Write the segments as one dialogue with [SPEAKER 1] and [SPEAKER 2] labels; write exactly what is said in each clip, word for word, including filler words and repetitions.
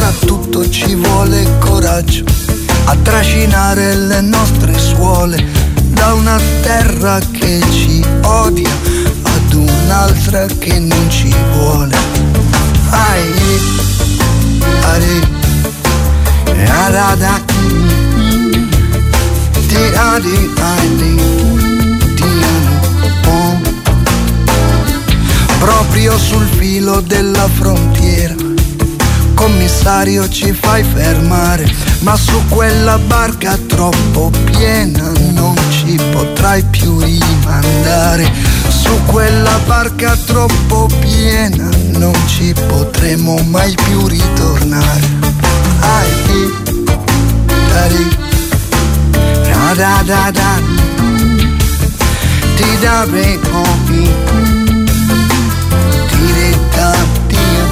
[SPEAKER 1] soprattutto ci vuole coraggio a trascinare le nostre suole da una terra che ci odia ad un'altra che non ci vuole. Ai, ari, arada, di adi, adi, di oh. Proprio sul filo della frontiera, commissario, ci fai fermare, ma su quella barca troppo piena non ci potrai più rimandare. Su quella barca troppo piena non ci potremo mai più ritornare. Ai, dari, da da da da, ti da re di re da dio.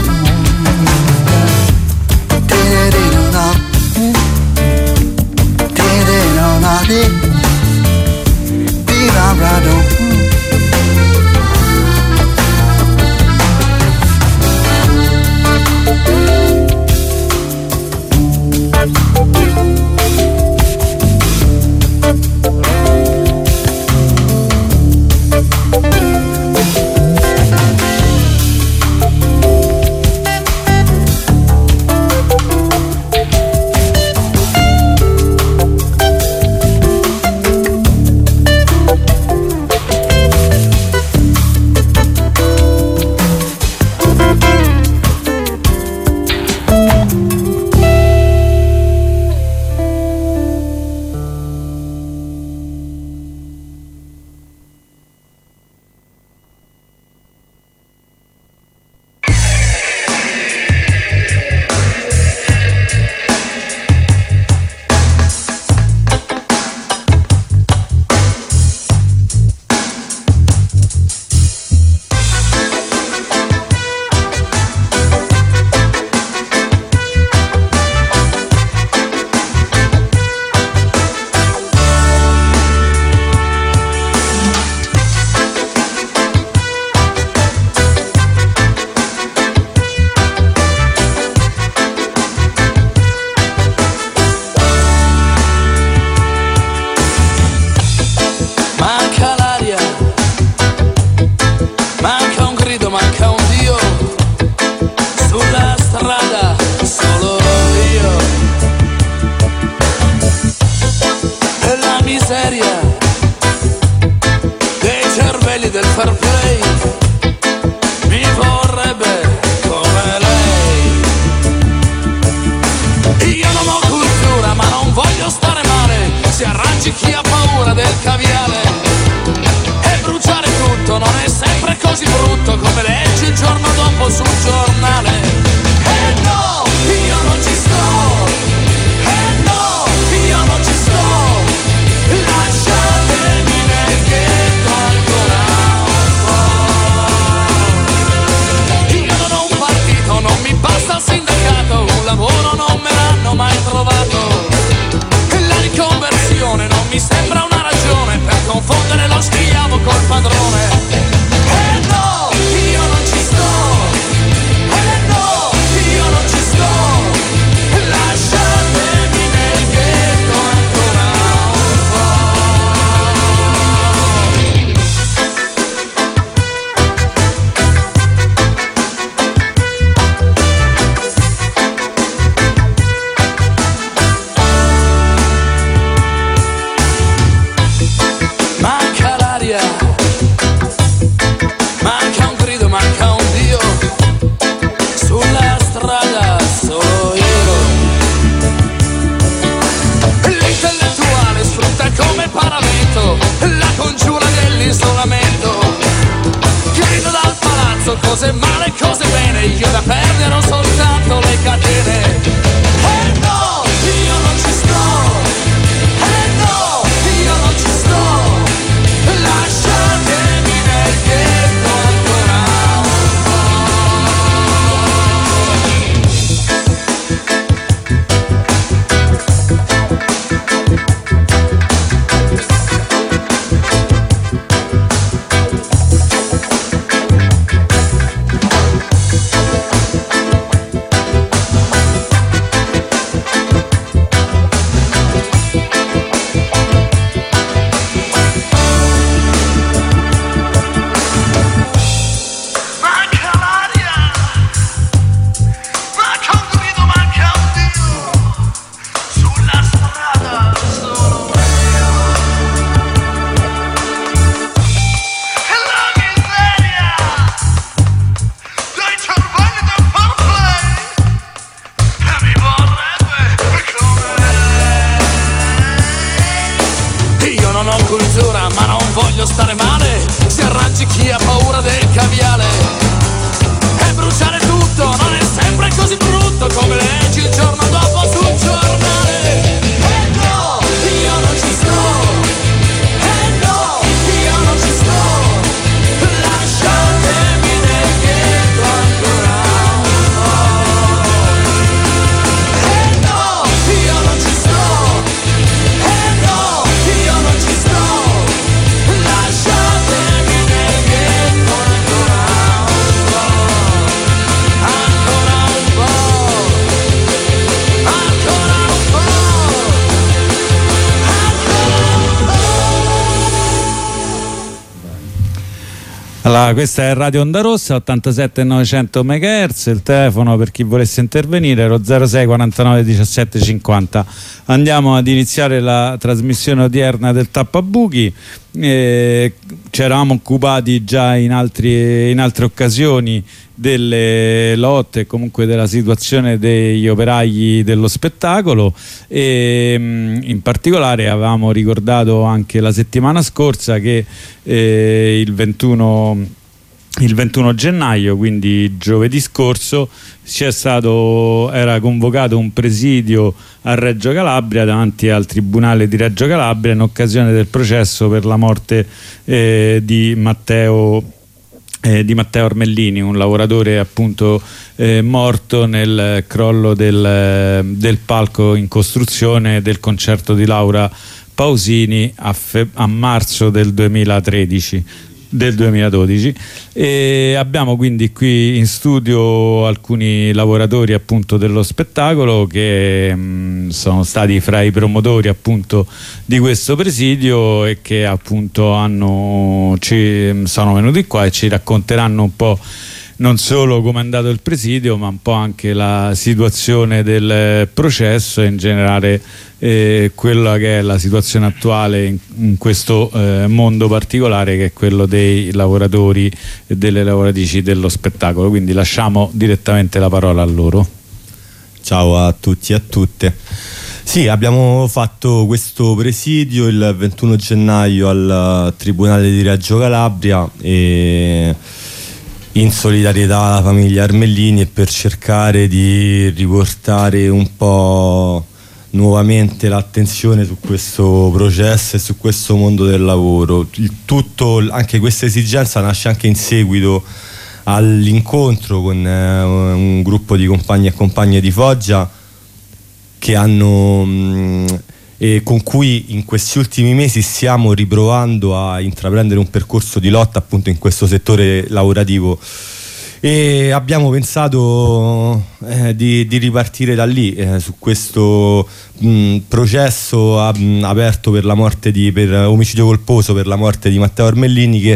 [SPEAKER 2] Allora, questa è Radio Onda Rossa, ottantasette novecento megahertz, il telefono per chi volesse intervenire era zero sei quarantanove diciassette cinquanta. Andiamo ad iniziare la trasmissione odierna del Tappabuchi. Eh, ci eravamo occupati già in, altri, in altre occasioni delle lotte e comunque della situazione degli operai dello spettacolo e in particolare avevamo ricordato anche la settimana scorsa che eh, il ventuno il ventuno gennaio, quindi giovedì scorso, c'è stato, era convocato un presidio a Reggio Calabria davanti al Tribunale di Reggio Calabria in occasione del processo per la morte eh, di Matteo Eh, di Matteo Armellini, un lavoratore appunto eh, morto nel crollo del, del palco in costruzione del concerto di Laura Pausini a, a marzo del duemilatredici del duemiladodici. E abbiamo quindi qui in studio alcuni lavoratori appunto dello spettacolo che mh, sono stati fra i promotori appunto di questo presidio e che appunto hanno, ci, sono venuti qua e ci racconteranno un po' non solo come è andato il presidio, ma un po' anche la situazione del processo e in generale eh, quella che è la situazione attuale in, in questo eh, mondo particolare che è quello dei lavoratori e delle lavoratrici dello spettacolo. Quindi lasciamo direttamente la parola a loro.
[SPEAKER 3] Ciao a tutti e a tutte. Sì, abbiamo fatto questo presidio il ventuno gennaio al Tribunale di Reggio Calabria e in solidarietà alla famiglia Armellini e per cercare di riportare un po' nuovamente l'attenzione su questo processo e su questo mondo del lavoro. Il tutto, anche questa esigenza nasce anche in seguito all'incontro con eh, un gruppo di compagni e compagne di Foggia che hanno mh, e con cui in questi ultimi mesi stiamo riprovando a intraprendere un percorso di lotta appunto in questo settore lavorativo e abbiamo pensato eh, di, di ripartire da lì eh, su questo mh, processo a, mh, aperto per la morte di per omicidio colposo per la morte di Matteo Armellini, che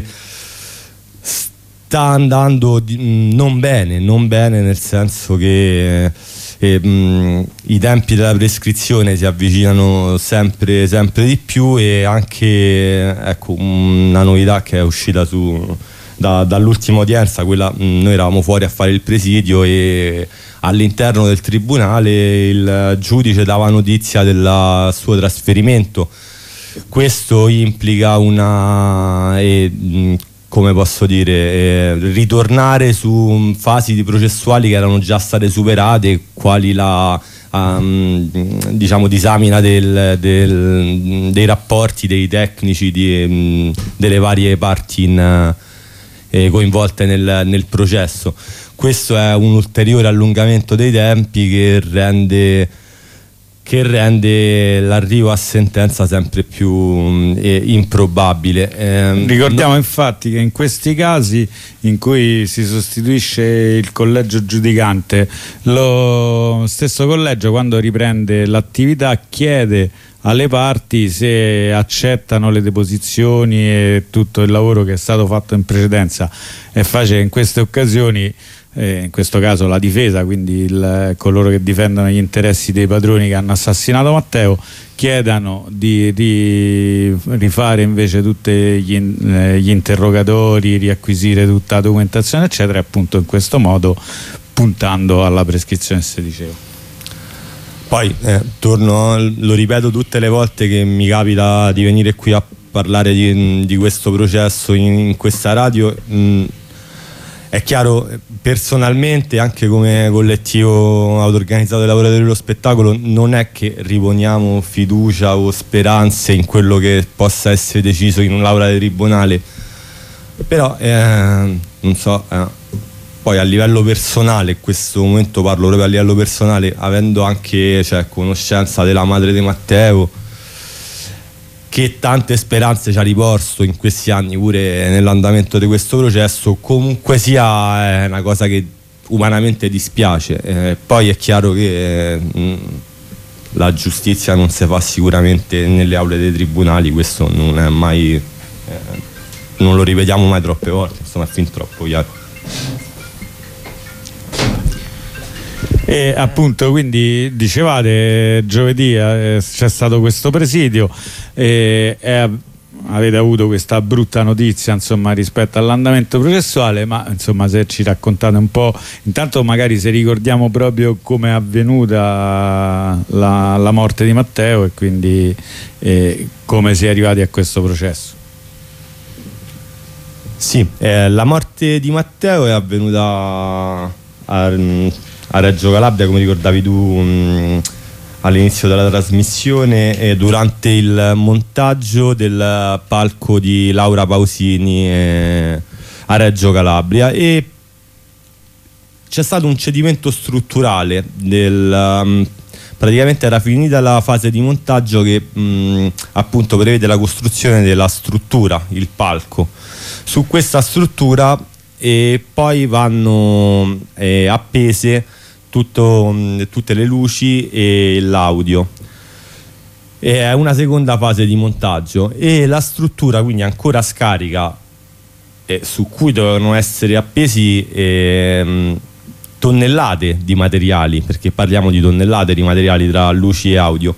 [SPEAKER 3] sta andando di, mh, non bene non bene nel senso che eh, E, mh, i tempi della prescrizione si avvicinano sempre, sempre di più e anche ecco, una novità che è uscita su, da, dall'ultima udienza, quella, mh, noi eravamo fuori a fare il presidio e all'interno del tribunale il giudice dava notizia del suo trasferimento. Questo implica una e, mh, come posso dire, eh, ritornare su fasi di processuali che erano già state superate, quali la um, diciamo disamina del, del, dei rapporti dei tecnici di, um, delle varie parti in, eh, coinvolte nel, nel processo. Questo è un ulteriore allungamento dei tempi che rende che rende l'arrivo a sentenza sempre più mh, eh, improbabile. Eh,
[SPEAKER 2] Ricordiamo
[SPEAKER 3] no...
[SPEAKER 2] infatti che in questi casi in cui si sostituisce il collegio giudicante, lo stesso collegio quando riprende l'attività chiede alle parti se accettano le deposizioni e tutto il lavoro che è stato fatto in precedenza. È facile in queste occasioni, eh, in questo caso la difesa, quindi il, coloro che difendono gli interessi dei padroni che hanno assassinato Matteo, chiedano di, di rifare invece tutti gli, eh, gli interrogatori, riacquisire tutta la documentazione eccetera, e appunto in questo modo puntando alla prescrizione se dicevo.
[SPEAKER 3] Poi eh, torno, lo ripeto tutte le volte che mi capita di venire qui a parlare di, di questo processo in, in questa radio. Mh, è chiaro, personalmente, anche come collettivo autorganizzato dei lavoratori dello spettacolo, non è che riponiamo fiducia o speranze in quello che possa essere deciso in un'aula di tribunale, però eh, non so, eh, poi a livello personale, in questo momento parlo proprio a livello personale, avendo anche cioè, conoscenza della madre di Matteo, che tante speranze ci ha riposto in questi anni pure nell'andamento di questo processo, comunque sia è una cosa che umanamente dispiace. Eh, poi è chiaro che eh, mh, la giustizia non si fa sicuramente nelle aule dei tribunali, questo non è mai eh, non lo ripetiamo mai troppe volte, insomma è fin troppo chiaro.
[SPEAKER 2] E appunto, quindi dicevate giovedì eh, c'è stato questo presidio e eh, avete avuto questa brutta notizia, insomma, rispetto all'andamento processuale, ma insomma se ci raccontate un po', intanto magari se ricordiamo proprio come è avvenuta la, la morte di Matteo e quindi eh, come si è arrivati a questo processo.
[SPEAKER 3] Sì, eh, la morte di Matteo è avvenuta a, a Reggio Calabria, come ricordavi tu mh, all'inizio della trasmissione, eh, durante il montaggio del palco di Laura Pausini eh, a Reggio Calabria, e c'è stato un cedimento strutturale del, um, praticamente era finita la fase di montaggio che mh, appunto prevede la costruzione della struttura, il palco. Su questa struttura e poi vanno eh, appese tutto, mh, tutte le luci e l'audio. È una seconda fase di montaggio e la struttura quindi ancora scarica, eh, su cui dovevano essere appesi eh, tonnellate di materiali, perché parliamo di tonnellate di materiali tra luci e audio.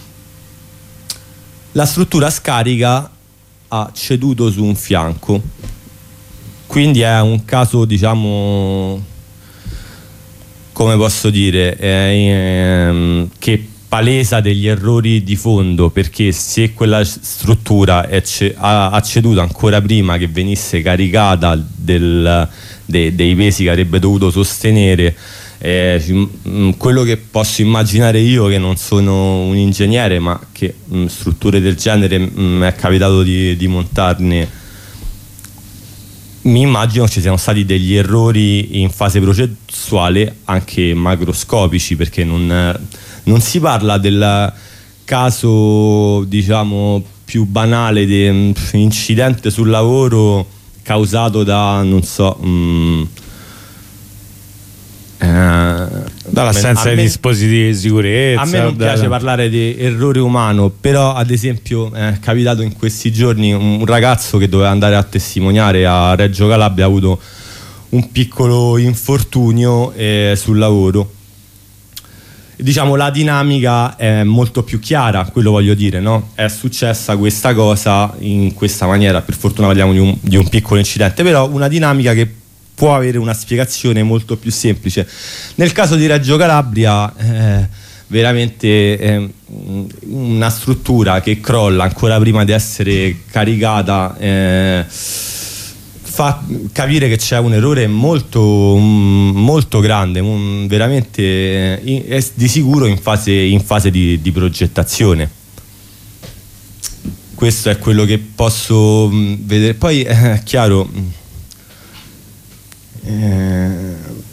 [SPEAKER 3] La struttura scarica ha ceduto su un fianco, quindi è un caso, diciamo, come posso dire, ehm, che palesa degli errori di fondo, perché se quella struttura è ce- ha, ha ceduto ancora prima che venisse caricata del, de- dei pesi che avrebbe dovuto sostenere, eh, mh, quello che posso immaginare io, che non sono un ingegnere, ma che mh, strutture del genere mi è capitato di, di montarne, mi immagino ci siano stati degli errori in fase processuale anche macroscopici, perché non, non si parla del caso, diciamo, più banale di incidente sul lavoro causato da, non so, mh, eh,
[SPEAKER 2] dall'assenza di dispositivi di sicurezza.
[SPEAKER 3] A me non
[SPEAKER 2] dalla...
[SPEAKER 3] piace parlare di errore umano, però ad esempio è capitato in questi giorni un ragazzo che doveva andare a testimoniare a Reggio Calabria, ha avuto un piccolo infortunio eh, sul lavoro. Diciamo la dinamica è molto più chiara, quello voglio dire, no? È successa questa cosa in questa maniera, per fortuna parliamo di un, di un piccolo incidente, però una dinamica che può avere una spiegazione molto più semplice. Nel caso di Reggio Calabria eh, veramente eh, una struttura che crolla ancora prima di essere caricata eh, fa capire che c'è un errore molto, molto grande, veramente eh, è di sicuro in fase, in fase di, di progettazione. Questo è quello che posso vedere. Poi è chiaro, Eh,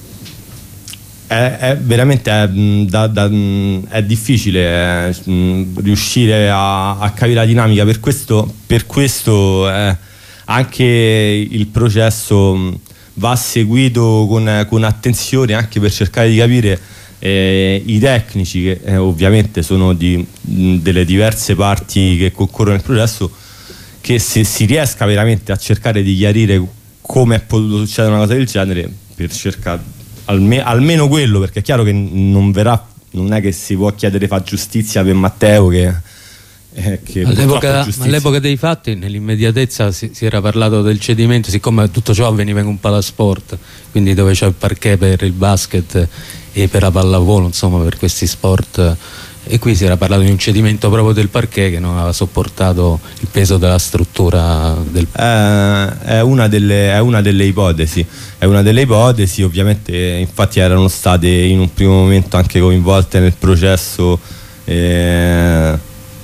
[SPEAKER 3] è, è veramente è, da, da, è difficile eh, riuscire a, a capire la dinamica, per questo, per questo eh, anche il processo va seguito con, con attenzione, anche per cercare di capire eh, i tecnici che eh, ovviamente sono di delle diverse parti che concorrono nel processo, che se si riesca veramente a cercare di chiarire come è potuto succedere una cosa del genere, per cercare alme- almeno quello, perché è chiaro che non verrà, non è che si può chiedere fa giustizia per Matteo, che, eh, che
[SPEAKER 4] all'epoca, all'epoca dei fatti, nell'immediatezza si, si era parlato del cedimento, siccome tutto ciò avveniva in un palasport, quindi dove c'è il parquet per il basket e per la pallavolo, insomma per questi sport, e qui si era parlato di un cedimento proprio del parquet che non aveva sopportato il peso della struttura del...
[SPEAKER 3] eh, è, una delle, è una delle ipotesi è una delle ipotesi ovviamente. Infatti erano state in un primo momento anche coinvolte nel processo eh,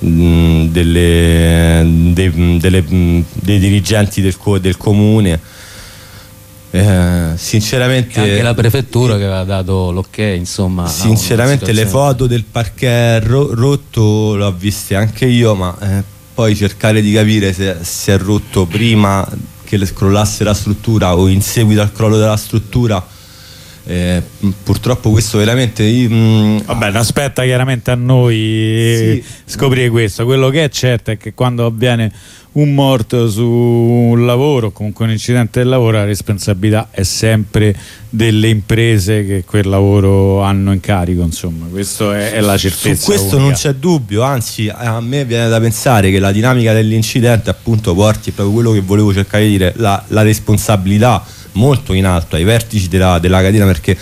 [SPEAKER 3] delle, de, delle, dei dirigenti del, del comune. Eh, sinceramente
[SPEAKER 4] anche la prefettura che aveva dato l'ok, insomma.
[SPEAKER 3] Sinceramente le foto del parquet ro- rotto le ho viste anche io, ma eh, poi cercare di capire se si è rotto prima che le crollasse la struttura o in seguito al crollo della struttura Eh, purtroppo questo veramente io, mh,
[SPEAKER 2] vabbè, non aspetta chiaramente a noi
[SPEAKER 3] sì.
[SPEAKER 2] scoprire questo. Quello che è certo è che quando avviene un morto su un lavoro, comunque un incidente del lavoro, la responsabilità è sempre delle imprese che quel lavoro hanno in carico, insomma, questo è, è la certezza.
[SPEAKER 3] Su questo
[SPEAKER 2] unica.
[SPEAKER 3] non c'è dubbio, anzi a me viene da pensare che la dinamica dell'incidente appunto porti proprio quello che volevo cercare di dire, la, la responsabilità molto in alto ai vertici della, della catena, perché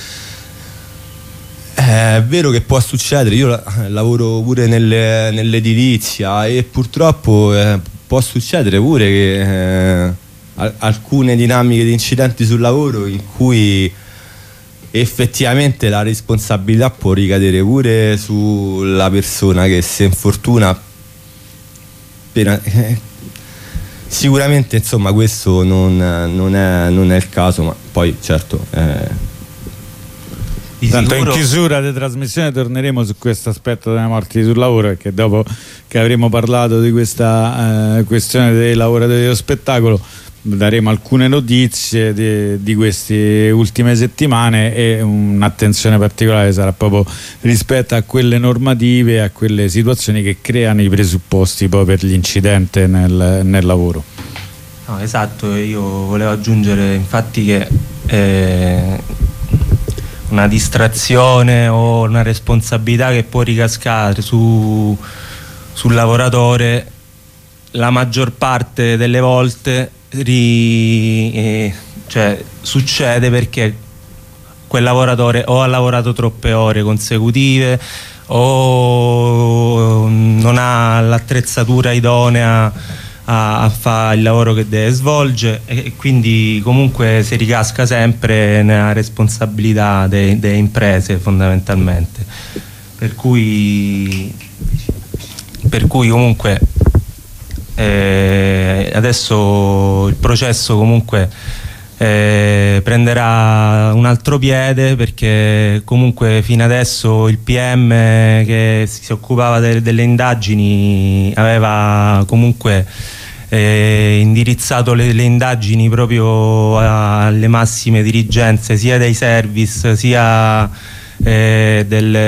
[SPEAKER 3] è vero che può succedere, io lavoro pure nelle, nell'edilizia e purtroppo eh, può succedere pure che eh, alcune dinamiche di incidenti sul lavoro in cui effettivamente la responsabilità può ricadere pure sulla persona che si infortuna per, eh, sicuramente insomma questo non, non, è, non è il caso, ma poi certo eh,
[SPEAKER 2] tanto in chiusura di trasmissione torneremo su questo aspetto delle morti sul lavoro, perché dopo che avremo parlato di questa eh, questione dei lavoratori dello spettacolo daremo alcune notizie di, di queste ultime settimane, e un'attenzione particolare sarà proprio rispetto a quelle normative e a quelle situazioni che creano i presupposti poi per l'incidente nel, nel lavoro.
[SPEAKER 5] No, esatto, io volevo aggiungere infatti che eh, una distrazione o una responsabilità che può ricascare su, sul lavoratore la maggior parte delle volte ri, eh, cioè, succede perché quel lavoratore o ha lavorato troppe ore consecutive o non ha l'attrezzatura idonea a, a fare il lavoro che deve svolgere, e quindi comunque si ricasca sempre nella responsabilità delle de imprese fondamentalmente, per cui per cui comunque eh, adesso il processo comunque eh, prenderà un altro piede, perché comunque fino adesso il P M che si occupava de delle indagini aveva comunque eh, indirizzato le, le indagini proprio alle massime dirigenze sia dei service sia eh,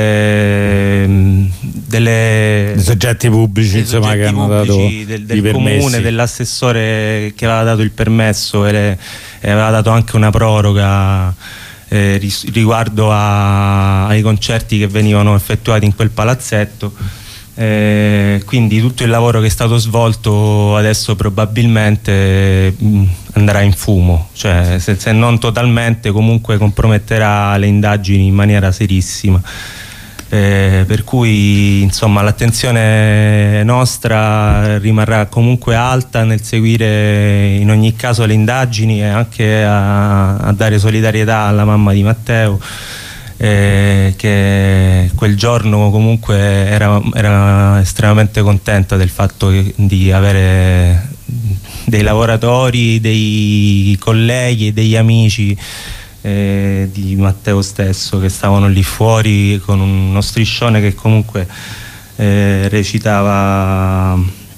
[SPEAKER 5] delle, delle
[SPEAKER 2] dei soggetti pubblici, insomma, soggetti che hanno dato
[SPEAKER 5] del, del comune, dell'assessore che aveva dato il permesso e, le, e aveva dato anche una proroga eh, riguardo a, ai concerti che venivano effettuati in quel palazzetto. Eh, quindi tutto il lavoro che è stato svolto adesso probabilmente mh, andrà in fumo, cioè se, se non totalmente comunque comprometterà le indagini in maniera serissima, eh, per cui insomma l'attenzione nostra rimarrà comunque alta nel seguire in ogni caso le indagini e anche a, a dare solidarietà alla mamma di Matteo, Eh, che quel giorno comunque era, era estremamente contenta del fatto che, di avere dei lavoratori, dei colleghi e degli amici eh, di Matteo stesso che stavano lì fuori con uno striscione che comunque eh, recitava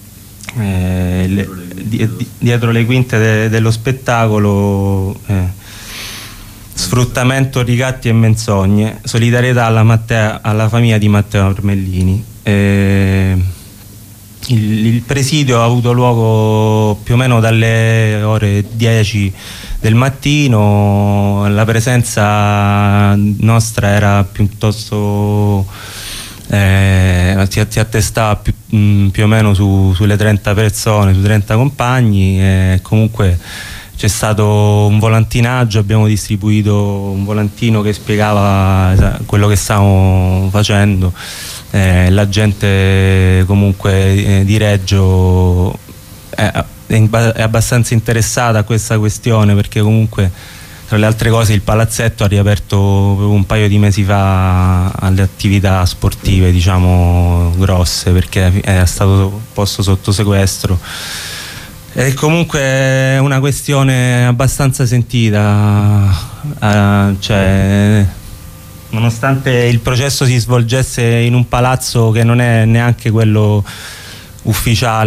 [SPEAKER 5] eh, le, di, di, dietro le quinte de, dello spettacolo eh, sfruttamento, ricatti e menzogne, solidarietà alla, Matteo, alla famiglia di Matteo Armellini. Eh, il, il presidio ha avuto luogo più o meno dalle ore dieci del mattino, la presenza nostra era piuttosto eh, si, si attestava più, mh, più o meno su, sulle trenta persone, su trenta compagni, e comunque c'è stato un volantinaggio, abbiamo distribuito un volantino che spiegava quello che stavamo facendo, eh, la gente comunque eh, di Reggio è, è abbastanza interessata a questa questione, perché comunque tra le altre cose il palazzetto ha riaperto un paio di mesi fa alle attività sportive, diciamo grosse, perché è stato posto sotto sequestro. È comunque una questione abbastanza sentita, uh, cioè, nonostante il processo si svolgesse in un palazzo che non è neanche quello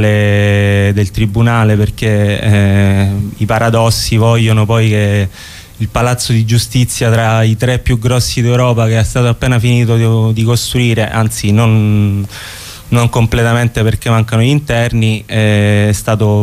[SPEAKER 5] ufficiale del tribunale, perché eh, i paradossi vogliono poi che il palazzo di giustizia tra i tre più grossi d'Europa, che è stato appena finito di, di costruire, anzi non, non completamente perché mancano gli interni, è stato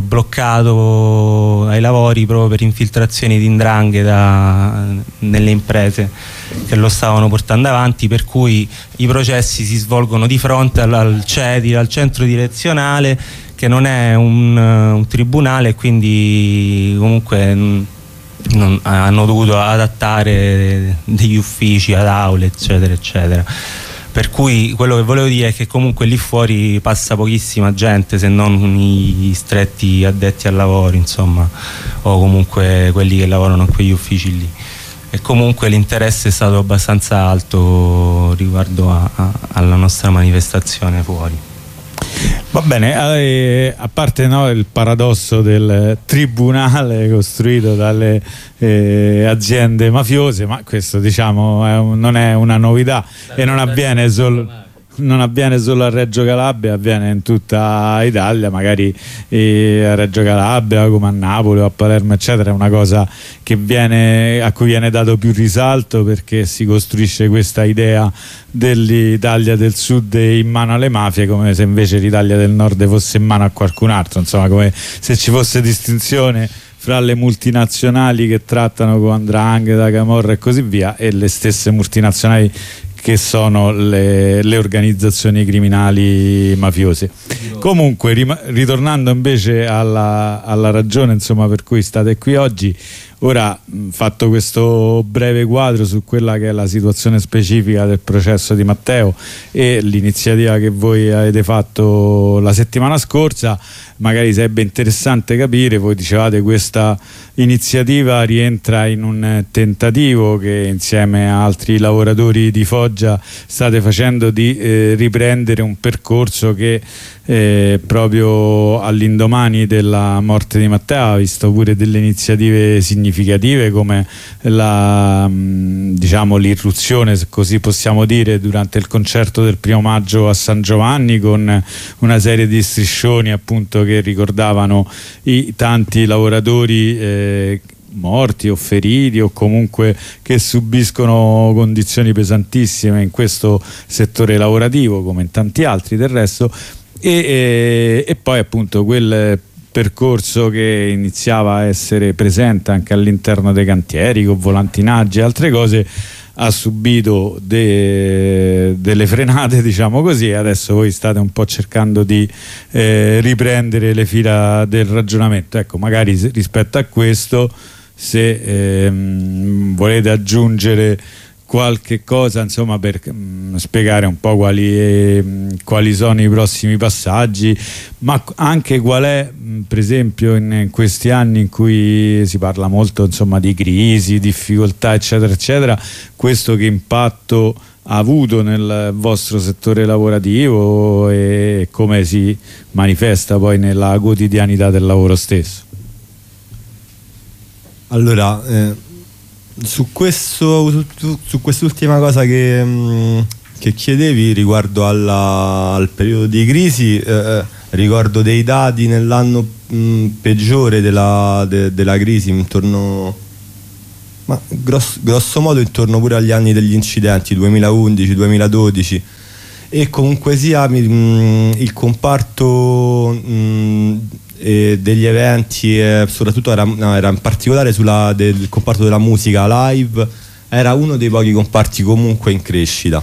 [SPEAKER 5] bloccato ai lavori proprio per infiltrazioni di 'ndrangheta nelle imprese che lo stavano portando avanti, per cui i processi si svolgono di fronte al, al C E D I, al centro direzionale, che non è un, un tribunale, quindi comunque non, hanno dovuto adattare degli uffici ad aule, eccetera eccetera. Per cui quello che volevo dire è che comunque lì fuori passa pochissima gente, se non gli stretti addetti al lavoro, insomma, o comunque quelli che lavorano in quegli uffici lì. E comunque l'interesse è stato abbastanza alto riguardo a, a, alla nostra manifestazione fuori.
[SPEAKER 2] Va bene, eh, a parte, no, il paradosso del tribunale costruito dalle eh, aziende mafiose, ma questo, diciamo, è un, non è una novità e non avviene solo... non avviene solo a Reggio Calabria, avviene in tutta Italia, magari eh, a Reggio Calabria come a Napoli o a Palermo eccetera, è una cosa che viene, a cui viene dato più risalto, perché si costruisce questa idea dell'Italia del Sud in mano alle mafie, come se invece l'Italia del Nord fosse in mano a qualcun altro, insomma, come se ci fosse distinzione fra le multinazionali che trattano con 'ndrangheta, camorra e così via, e le stesse multinazionali che sono le, le organizzazioni criminali mafiose. Comunque, ritornando invece alla, alla ragione, insomma, per cui state qui oggi, ora, fatto questo breve quadro su quella che è la situazione specifica del processo di Matteo e l'iniziativa che voi avete fatto la settimana scorsa, magari sarebbe interessante capire, voi dicevate questa iniziativa rientra in un tentativo che insieme a altri lavoratori di Foggia state facendo di eh, riprendere un percorso che eh, proprio all'indomani della morte di Matteo ha visto pure delle iniziative significative, come la, diciamo, l'irruzione, se così possiamo dire, durante il concerto del primo maggio a San Giovanni, con una serie di striscioni appunto che ricordavano i tanti lavoratori eh, morti o feriti o comunque che subiscono condizioni pesantissime in questo settore lavorativo, come in tanti altri del resto, e, e, e poi appunto quel percorso che iniziava a essere presente anche all'interno dei cantieri con volantinaggi e altre cose ha subito de, delle frenate, diciamo così, e adesso voi state un po' cercando di eh, riprendere le fila del ragionamento. Ecco, magari rispetto a questo, se ehm, volete aggiungere qualche cosa, insomma, per mh, spiegare un po' quali, eh, quali sono i prossimi passaggi, ma anche qual è, mh, per esempio, in, in questi anni in cui si parla molto, insomma, di crisi, difficoltà eccetera eccetera, questo che impatto ha avuto nel vostro settore lavorativo e come si manifesta poi nella quotidianità del lavoro stesso.
[SPEAKER 3] Allora, eh, su questo, su, su quest'ultima cosa che, mh, che chiedevi riguardo alla, al periodo di crisi, eh, ricordo dei dati nell'anno mh, peggiore della, de, della crisi, intorno, ma grosso, grosso modo intorno pure agli anni degli incidenti, duemilaundici duemiladodici, e comunque sia mh, il comparto mh, e degli eventi, eh, soprattutto era, no, era in particolare sulla, del comparto della musica live, era uno dei pochi comparti comunque in crescita.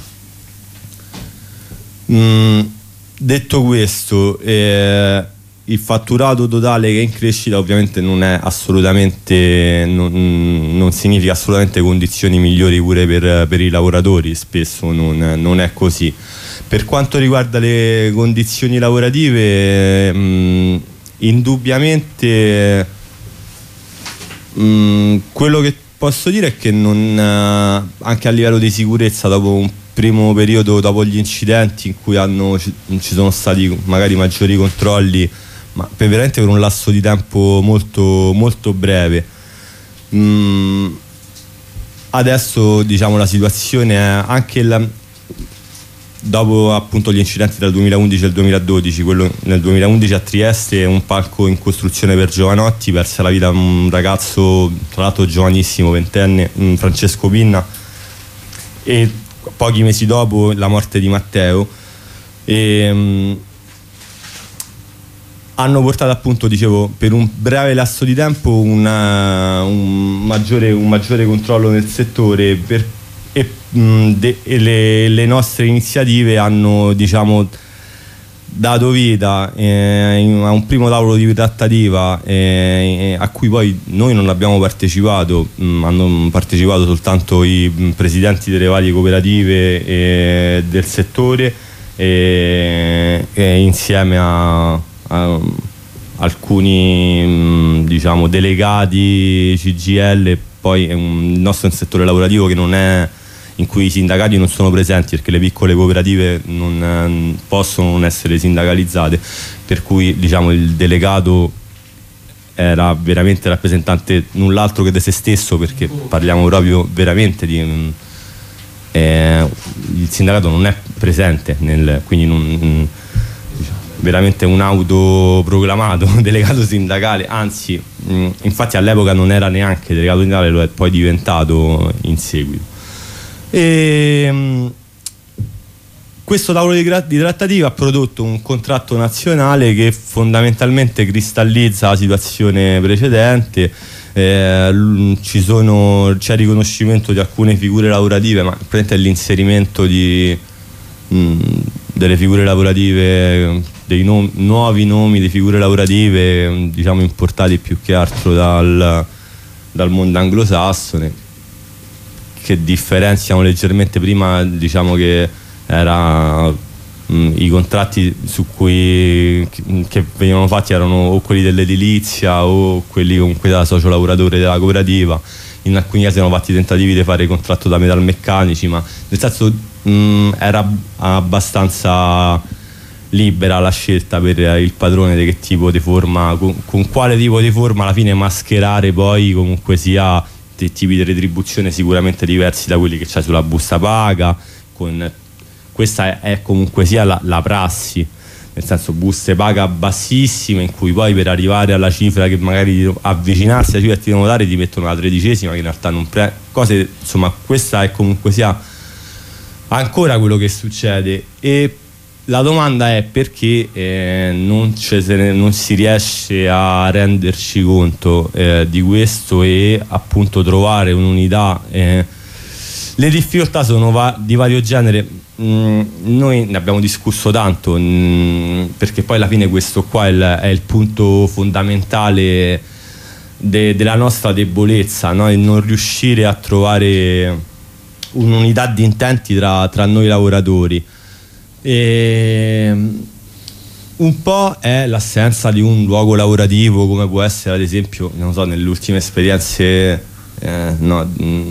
[SPEAKER 3] Mm, detto questo, eh, il fatturato totale che è in crescita ovviamente non è assolutamente, non, non significa assolutamente condizioni migliori pure per, per i lavoratori, spesso non, non è così. Per quanto riguarda le condizioni lavorative, mh, indubbiamente mh, quello che posso dire è che non, anche a livello di sicurezza, dopo un primo periodo, dopo gli incidenti in cui hanno, ci, ci sono stati magari maggiori controlli, ma per veramente per un lasso di tempo molto, molto breve, mh, adesso, diciamo, la situazione è anche la, dopo appunto gli incidenti tra il duemilaundici e il duemiladodici, quello nel duemilaundici a Trieste, un palco in costruzione per giovanotti, perse la vita un ragazzo tra l'altro giovanissimo, ventenne, Francesco Pinna, e pochi mesi dopo la morte di Matteo. E, um, hanno portato appunto, dicevo, per un breve lasso di tempo una, un, maggiore, un maggiore controllo nel settore per, e, mh, de, e le, le nostre iniziative hanno, diciamo, dato vita eh, a un primo tavolo di trattativa eh, a cui poi noi non abbiamo partecipato, mh, hanno partecipato soltanto i mh, presidenti delle varie cooperative eh, del settore e, e insieme a Uh, alcuni mh, diciamo delegati C G I L. Poi è un, il nostro è un settore lavorativo che non è, in cui i sindacati non sono presenti, perché le piccole cooperative non eh, possono non essere sindacalizzate, per cui diciamo il delegato era veramente rappresentante null'altro che di se stesso, perché parliamo proprio veramente di mh, eh, il sindacato non è presente nel, quindi non, veramente un autoproclamato delegato sindacale, anzi mh, infatti all'epoca non era neanche delegato sindacale, lo è poi diventato in seguito. E, mh, questo tavolo di, di trattativa ha prodotto un contratto nazionale che fondamentalmente cristallizza la situazione precedente. Eh, ci sono, c'è riconoscimento di alcune figure lavorative, ma praticamente è l'inserimento di mh, delle figure lavorative, dei nom- nuovi nomi di figure lavorative, diciamo importati più che altro dal, dal mondo anglosassone, che differenziano leggermente. Prima diciamo che era mh, i contratti su cui che venivano fatti erano o quelli dell'edilizia o quelli comunque da socio lavoratore della cooperativa. In alcuni casi erano fatti tentativi di fare contratto da metalmeccanici, ma nel senso mh, era abbastanza libera la scelta per il padrone di che tipo di forma, con, con quale tipo di forma alla fine mascherare poi comunque sia dei tipi di retribuzione sicuramente diversi da quelli che c'è sulla busta paga. Con questa è, è comunque sia la, la prassi, nel senso buste paga bassissime in cui poi per arrivare alla cifra che magari avvicinarsi alla cifra che ti devono dare ti mettono la tredicesima, che in realtà non pre- cose, insomma questa è comunque sia ancora quello che succede. E la domanda è perché eh, non, se ne, non si riesce a renderci conto eh, di questo e appunto trovare un'unità. Eh. Le difficoltà sono va- di vario genere. Mm, noi ne abbiamo discusso tanto, mm, perché poi alla fine questo qua è il, è il punto fondamentale de- della nostra debolezza, no? Il non riuscire a trovare un'unità di intenti tra, tra noi lavoratori. E un po' è l'assenza di un luogo lavorativo come può essere ad esempio, non so, nelle ultime esperienze eh, no,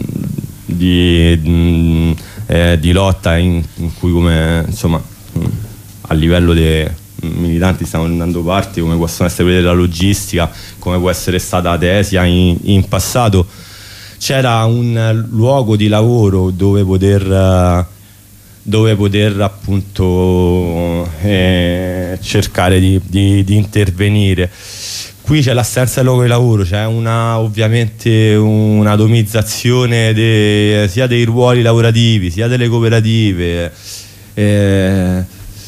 [SPEAKER 3] di, eh, di lotta in, in cui come insomma a livello dei militanti stiamo prendendo parte, come possono essere quelle della logistica, come può essere stata Tesia in, in passato. C'era un luogo di lavoro dove poter dove poter appunto eh, cercare di, di, di intervenire. Qui c'è l'assenza del luogo di lavoro, c'è una ovviamente un'atomizzazione de, sia dei ruoli lavorativi sia delle cooperative. Eh,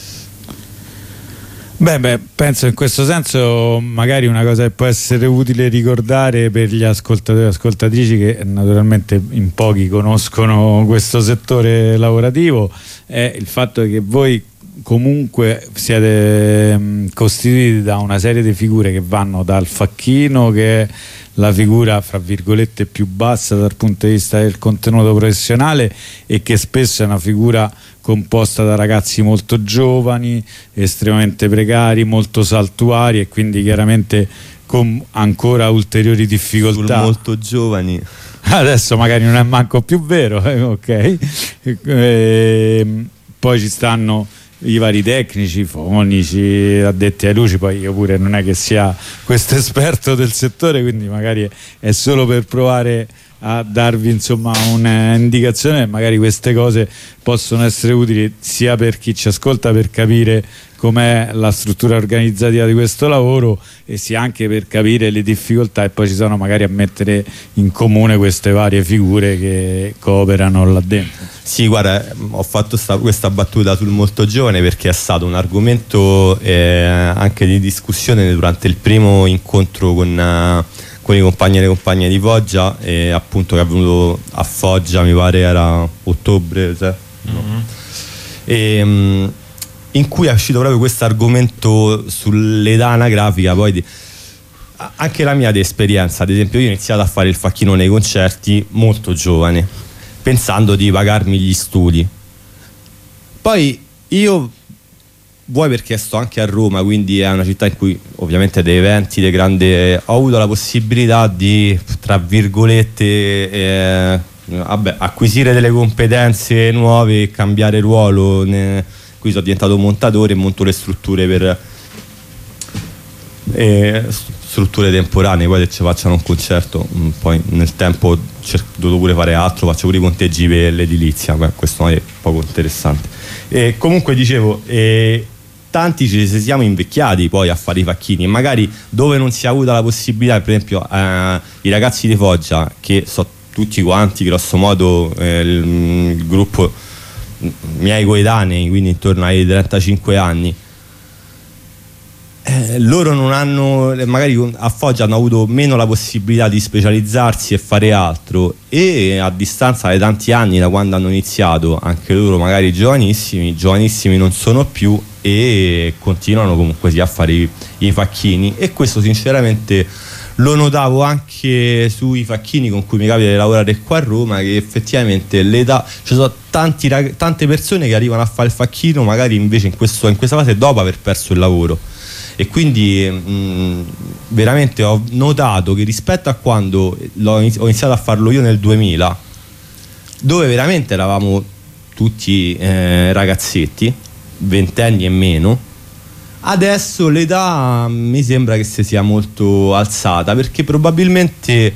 [SPEAKER 2] Beh, beh, penso in questo senso magari una cosa che può essere utile ricordare per gli ascoltatori e ascoltatrici che naturalmente in pochi conoscono questo settore lavorativo è il fatto che voi comunque siete mh, costituiti da una serie di figure che vanno dal facchino, che è la figura fra virgolette più bassa dal punto di vista del contenuto professionale e che spesso è una figura composta da ragazzi molto giovani, estremamente precari, molto saltuari e quindi chiaramente con ancora ulteriori difficoltà.
[SPEAKER 3] Sul molto giovani.
[SPEAKER 2] Adesso magari non è manco più vero, eh, ok. E poi ci stanno i vari tecnici, fonici, addetti ai luci, poi io pure non è che sia questo esperto del settore, quindi magari è solo per provare a darvi insomma un'indicazione, magari queste cose possono essere utili sia per chi ci ascolta per capire com'è la struttura organizzativa di questo lavoro e sia anche per capire le difficoltà, e poi ci sono magari a mettere in comune queste varie figure che cooperano là dentro.
[SPEAKER 3] Sì, guarda, ho fatto sta, questa battuta sul molto giovane perché è stato un argomento eh, anche di discussione durante il primo incontro con, uh, con i compagni e le compagne di Foggia, e appunto che è avvenuto a Foggia, mi pare era ottobre, cioè, no. mm-hmm. e, um, in cui è uscito proprio questo argomento sull'età anagrafica. Poi di, anche la mia di esperienza, ad esempio io ho iniziato a fare il facchino nei concerti molto giovane, pensando di pagarmi gli studi. Poi io, vuoi perché sto anche a Roma, quindi è una città in cui ovviamente dei eventi, dei grandi, ho avuto la possibilità di, tra virgolette, eh, vabbè, acquisire delle competenze nuove, cambiare ruolo. Ne, qui sono diventato montatore e monto le strutture per eh, strutture temporanee. Poi se ci facciano un concerto, poi nel tempo ho dovuto pure fare altro, faccio pure i conteggi per l'edilizia. Beh, questo è poco interessante. E comunque dicevo, eh, tanti ci siamo invecchiati poi a fare i facchini, e magari dove non si è avuta la possibilità, per esempio eh, i ragazzi di Foggia, che sono tutti quanti grosso modo eh, il, il gruppo miei coetanei, quindi intorno ai trentacinque anni, eh, loro non hanno, magari a Foggia hanno avuto meno la possibilità di specializzarsi e fare altro, e a distanza di tanti anni da quando hanno iniziato, anche loro magari giovanissimi, giovanissimi non sono più, e continuano comunque sia a fare i, i facchini. E questo sinceramente lo notavo anche sui facchini con cui mi capita di lavorare qua a Roma, che effettivamente l'età, ci sono tanti, tante persone che arrivano a fare il facchino magari invece in, questo, in questa fase dopo aver perso il lavoro, e quindi mh, veramente ho notato che rispetto a quando l'ho inizi- ho iniziato a farlo io nel duemila, dove veramente eravamo tutti eh, ragazzetti, ventenni e meno, adesso l'età mi sembra che si sia molto alzata, perché probabilmente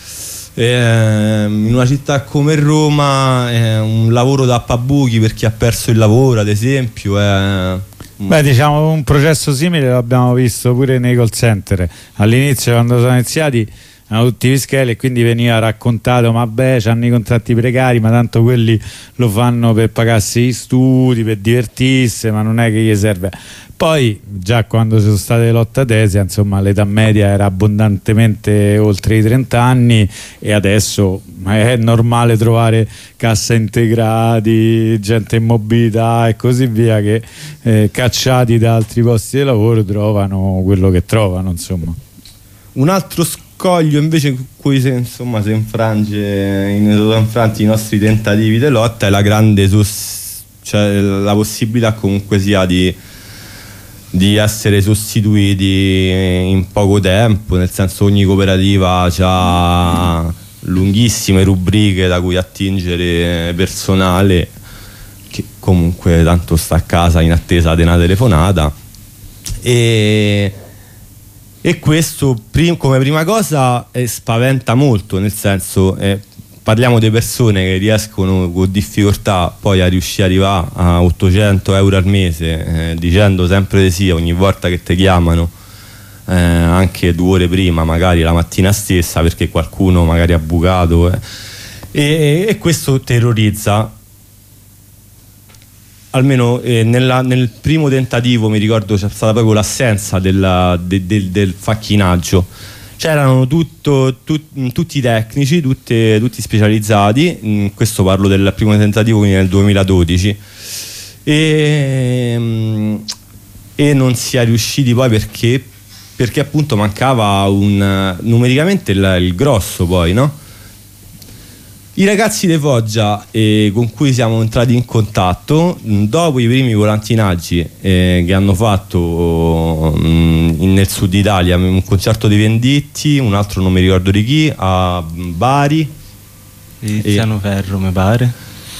[SPEAKER 3] eh, in una città come Roma eh, un lavoro da tappabuchi per chi ha perso il lavoro, ad esempio, è...
[SPEAKER 2] Beh, diciamo un processo simile l'abbiamo visto pure nei call center. All'inizio, quando sono iniziati, erano tutti pischelli, e quindi veniva raccontato: ma beh, c'hanno i contratti precari, ma tanto quelli lo fanno per pagarsi gli studi, per divertirsi, ma non è che gli serve. Poi già quando ci sono state le lotte a Tesia, insomma, l'età media era abbondantemente oltre i trenta anni, e adesso è normale trovare cassa integrati, gente in mobilità e così via, che eh, cacciati da altri posti di lavoro trovano quello che trovano, insomma.
[SPEAKER 3] Un altro scoglio invece in cui si, insomma, si infrange in, sono infranti i nostri tentativi di lotta è la grande sos- cioè la possibilità comunque sia di di essere sostituiti in poco tempo, nel senso ogni cooperativa ha lunghissime rubriche da cui attingere personale, che comunque tanto sta a casa in attesa di una telefonata, e, e questo prim- come prima cosa eh, spaventa molto, nel senso eh, parliamo di persone che riescono con difficoltà poi a riuscire ad arrivare a ottocento euro al mese, eh, dicendo sempre di sì ogni volta che ti chiamano, eh, anche due ore prima, magari la mattina stessa, perché qualcuno magari ha bucato, eh. e, e questo terrorizza. Almeno eh, nella, nel primo tentativo mi ricordo c'è stata proprio l'assenza della, de, de, del facchinaggio. C'erano tutto, tut, tutti tecnici, tutte, tutti specializzati, in questo parlo del primo tentativo, quindi nel duemiladodici, e, e non si è riusciti poi perché, perché appunto mancava un, numericamente il, il grosso poi, no? I ragazzi di Foggia eh, con cui siamo entrati in contatto dopo i primi volantinaggi eh, che hanno fatto mh, nel sud Italia, un concerto di Venditti, un altro non mi ricordo di chi, a Bari,
[SPEAKER 5] Tiziano Ferro mi pare,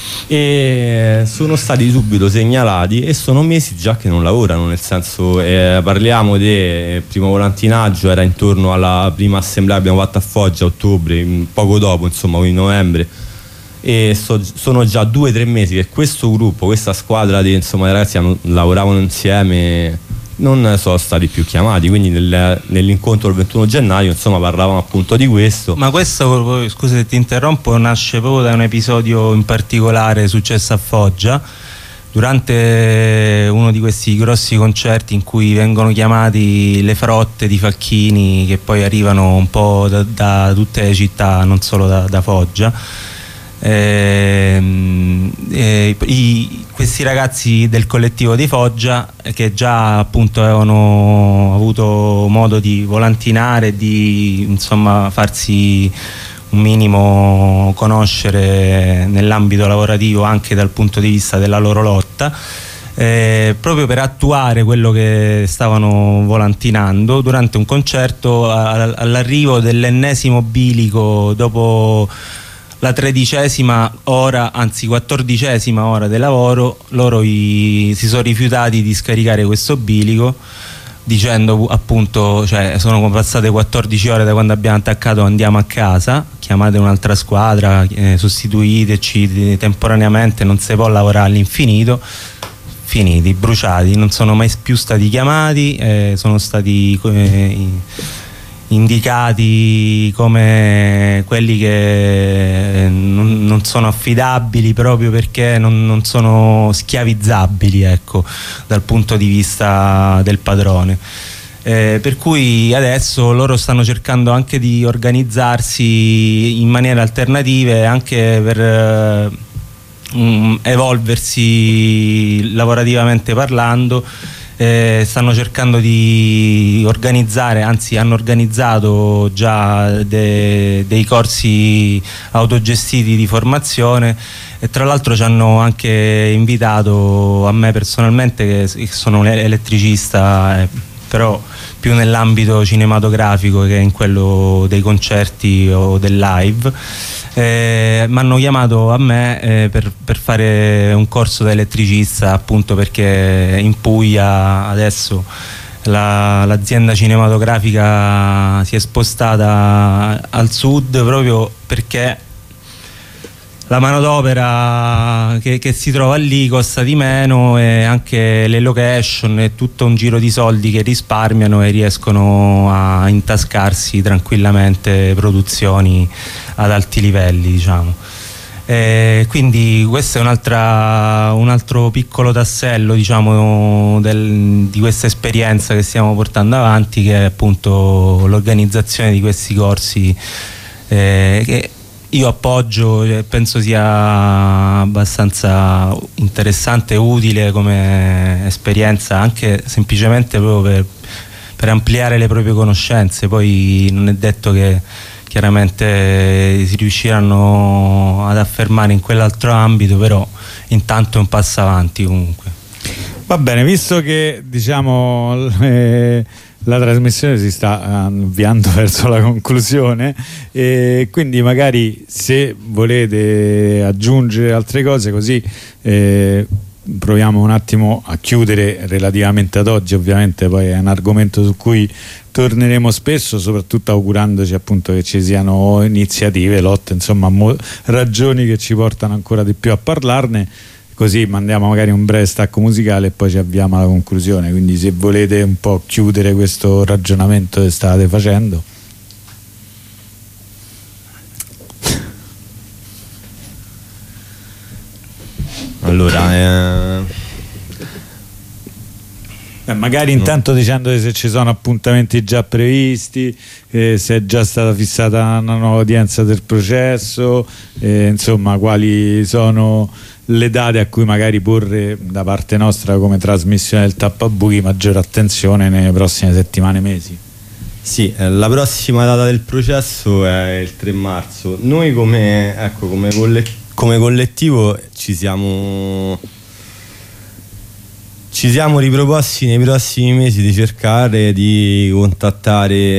[SPEAKER 3] e sono stati subito segnalati e sono mesi già che non lavorano, nel senso eh, parliamo del primo volantinaggio era intorno alla prima assemblea che abbiamo fatto a Foggia a ottobre, poco dopo insomma, in novembre, e so, sono già due o tre mesi che questo gruppo, questa squadra di insomma, i ragazzi hanno, lavoravano insieme, non sono stati più chiamati, quindi nel, nell'incontro del ventuno gennaio insomma parlavamo appunto di questo.
[SPEAKER 5] Ma questo, scusa se ti interrompo, nasce proprio da un episodio in particolare successo a Foggia durante uno di questi grossi concerti in cui vengono chiamati le farotte di Facchini, che poi arrivano un po' da, da tutte le città, non solo da, da Foggia. Eh, eh, i, questi ragazzi del collettivo di Foggia, che già appunto avevano avuto modo di volantinare, di insomma farsi un minimo conoscere nell'ambito lavorativo anche dal punto di vista della loro lotta, eh, proprio per attuare quello che stavano volantinando durante un concerto, a, all'arrivo dell'ennesimo bilico dopo la tredicesima ora, anzi quattordicesima ora del lavoro, loro i, si sono rifiutati di scaricare questo bilico, dicendo appunto, cioè sono passate quattordici ore da quando abbiamo attaccato, andiamo a casa, chiamate un'altra squadra, eh, sostituiteci temporaneamente, non si può lavorare all'infinito. Finiti, bruciati, non sono mai più stati chiamati, eh, sono stati eh, indicati come quelli che non, non sono affidabili proprio perché non, non sono schiavizzabili, ecco, dal punto di vista del padrone. Eh, per cui adesso loro stanno cercando anche di organizzarsi in maniere alternative anche per eh, um, evolversi lavorativamente parlando. Eh, stanno cercando di organizzare, anzi hanno organizzato già de, dei corsi autogestiti di formazione, e tra l'altro ci hanno anche invitato a me personalmente, che sono un elettricista, eh, però più nell'ambito cinematografico che in quello dei concerti o del live. Eh, mi hanno chiamato a me eh, per, per fare un corso da elettricista, appunto perché in Puglia adesso la, l'azienda cinematografica si è spostata al sud proprio perché la manodopera che, che si trova lì costa di meno, e anche le location e tutto un giro di soldi che risparmiano e riescono a intascarsi tranquillamente produzioni ad alti livelli, diciamo. E quindi questo è un'altra, un altro piccolo tassello, diciamo, del, di questa esperienza che stiamo portando avanti, che è appunto l'organizzazione di questi corsi, eh, che io appoggio, penso sia abbastanza interessante e utile come esperienza, anche semplicemente proprio per, per ampliare le proprie conoscenze. Poi non è detto che chiaramente si riusciranno ad affermare in quell'altro ambito, però intanto è un passo avanti comunque.
[SPEAKER 2] Va bene, visto che diciamo eh, la trasmissione si sta avviando verso la conclusione, e quindi magari se volete aggiungere altre cose, così eh, proviamo un attimo a chiudere relativamente ad oggi. Ovviamente poi è un argomento su cui torneremo spesso, soprattutto augurandoci appunto che ci siano iniziative, lotte, insomma mo- ragioni che ci portano ancora di più a parlarne. Così mandiamo magari un breve stacco musicale e poi ci avviamo alla conclusione. Quindi se volete un po' chiudere questo ragionamento che state facendo.
[SPEAKER 3] Allora eh...
[SPEAKER 2] Eh, magari intanto dicendo se ci sono appuntamenti già previsti, eh, se è già stata fissata una nuova udienza del processo, eh, insomma quali sono le date a cui magari porre da parte nostra come trasmissione del Tappabuchi maggiore attenzione nelle prossime settimane e mesi.
[SPEAKER 3] Sì, eh, la prossima data del processo è il tre marzo. Noi come, ecco, come, colle- come collettivo ci siamo ci siamo riproposti nei prossimi mesi di cercare di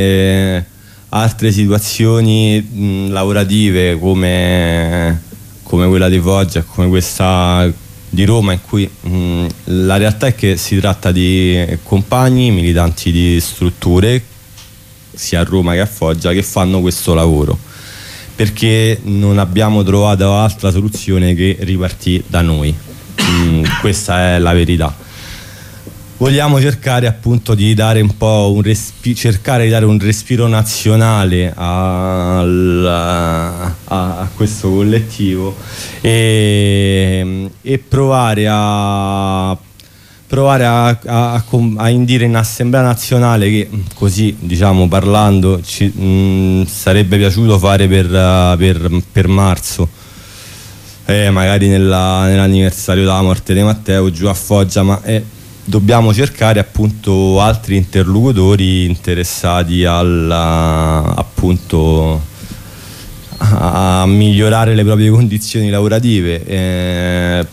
[SPEAKER 3] contattare altre situazioni mh, lavorative come come quella di Foggia, come questa di Roma, in cui mh, la realtà è che si tratta di compagni militanti di strutture sia a Roma che a Foggia che fanno questo lavoro, perché non abbiamo trovato altra soluzione che ripartire da noi. Mm, questa è la verità. Vogliamo cercare appunto di dare un po' un respiro, cercare di dare un respiro nazionale al, a, a questo collettivo e, e provare a provare a, a, a indire in assemblea nazionale, che così diciamo parlando ci mh, sarebbe piaciuto fare per, per, per marzo, eh, magari nella, nell'anniversario della morte di Matteo giù a Foggia, ma eh, dobbiamo cercare appunto altri interlocutori interessati alla, appunto a, a migliorare le proprie condizioni lavorative. eh,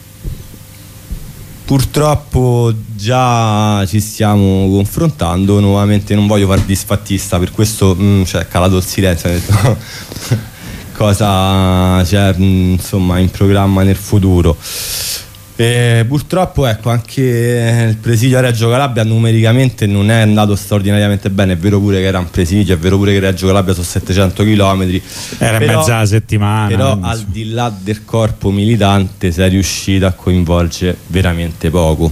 [SPEAKER 3] Purtroppo già ci stiamo confrontando nuovamente, non voglio far disfattista, per questo mh, cioè, è calato il silenzio, ho detto cosa c'è mh, insomma in programma nel futuro. E purtroppo ecco anche il presidio a Reggio Calabria numericamente non è andato straordinariamente bene. È vero pure che era un presidio, è vero pure che Reggio Calabria sono settecento chilometri,
[SPEAKER 2] era
[SPEAKER 3] però,
[SPEAKER 2] mezza la settimana,
[SPEAKER 3] però al di là del corpo militante si è riuscito a coinvolgere veramente poco,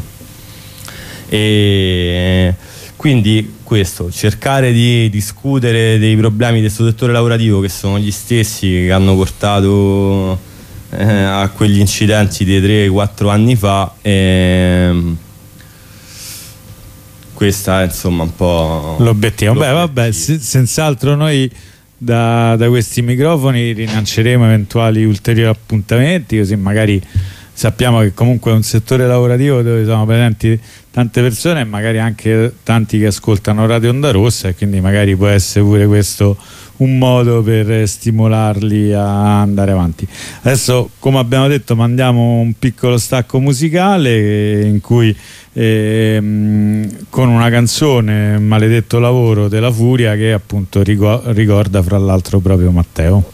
[SPEAKER 3] e quindi questo, cercare di discutere dei problemi del suo settore lavorativo, che sono gli stessi che hanno portato Eh, a quegli incidenti dei tre quattro anni fa, e questa è insomma un po'
[SPEAKER 2] l'obiettivo. Beh, vabbè, se, senz'altro noi da, da questi microfoni rilanceremo eventuali ulteriori appuntamenti, così magari sappiamo che comunque è un settore lavorativo dove sono presenti tante persone e magari anche tanti che ascoltano Radio Onda Rossa, e quindi magari può essere pure questo un modo per stimolarli a andare avanti. Adesso, come abbiamo detto, mandiamo un piccolo stacco musicale in cui ehm, con una canzone, Maledetto lavoro della Furia, che appunto ricorda fra l'altro proprio Matteo.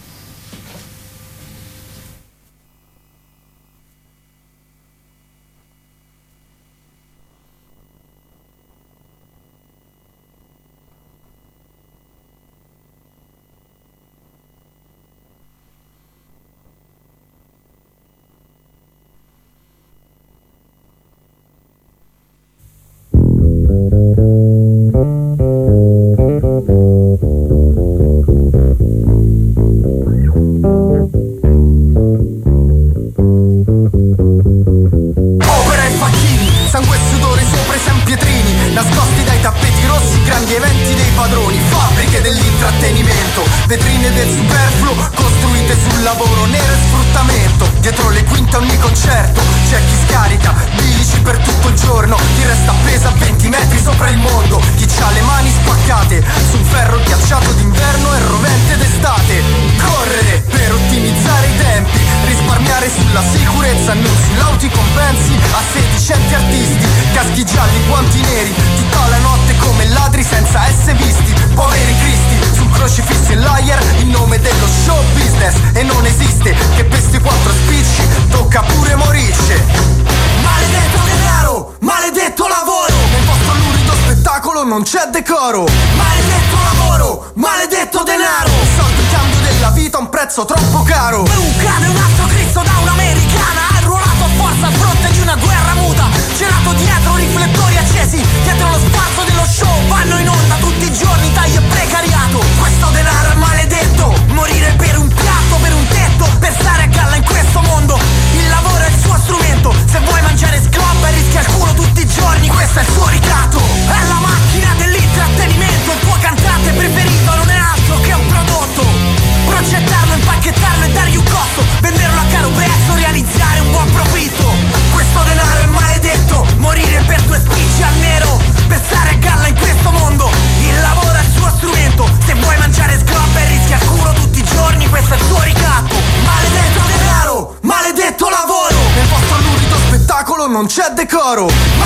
[SPEAKER 1] Vetrine del superfluo costruite sul lavoro nero e sfruttamento. Dietro le quinte a ogni concerto c'è chi scarica bilici per tutto il giorno, chi resta appesa a venti metri sopra il mondo, chi c'ha le mani spaccate su un ferro ghiacciato d'inverno e rovente d'estate. Correre per ottimizzare i tempi, risparmiare sulla sicurezza, non sull'auti compensi a sedicenti artisti, caschi gialli, guanti neri, tutta la notte come ladri senza essere visti. Poveri cristi sul crocifisso e l'ayer in nome dello show business, e non esiste che per sti quattro spicci tocca pure morisce. Maledetto denaro, maledetto lavoro, nel vostro lurido spettacolo non c'è decoro. Maledetto lavoro, maledetto denaro, soldo il cambio della vita a un prezzo troppo caro. Per un cane un altro Cristo da un'americana, arruolato a forza al fronte di una guerra muta, gelato dietro riflettori accesi, dietro lo spazio dello show vanno in onda tutti i giorni tagli e precariato. Questo denaro è maledetto, morire per un piatto, per un tetto, per stare a galla in questo mondo. Il lavoro è il suo strumento, se vuoi mangiare scrobba e rischi al culo tutti i giorni, questo è il suo ricatto. È la macchina dell'intrattenimento, il tuo cantante preferito non è altro che un prodotto. Progettarlo, impacchettarlo e dargli un costo, venderlo a caro prezzo, realizzare un buon profitto. Questo denaro è maledetto, morire per due spicci al nero, per stare a galla in questo mondo. Il lavoro è il suo strumento, se vuoi mangiare scrobba e rischi al culo tutti i giorni, questo è il tuo ricatto. Maledetto denaro, maledetto lavoro, nel vostro lurido spettacolo non c'è decoro. Maledetto